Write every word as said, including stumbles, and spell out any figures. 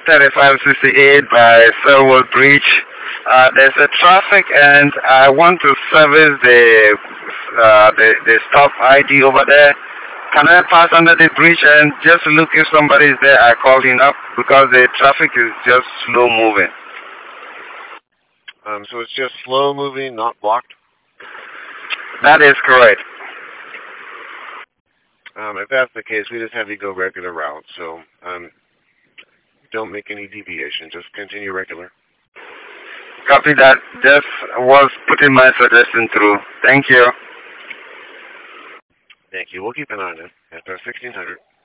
thirty-five sixty-eight by Selwood Bridge. Uh, there's a traffic, and I want to service the uh, the the stop I D over there. Can I pass under the bridge and just look if somebody is there? I called him up because the traffic is just slow moving. Um, so it's just slow moving, not blocked? That is correct. Um, if that's the case, we just have you go regular route. So um, don't make any deviation. Just continue regular. Copy that. Just was putting my suggestion through. Thank you. Thank you. We'll keep an eye on it. After sixteen hundred.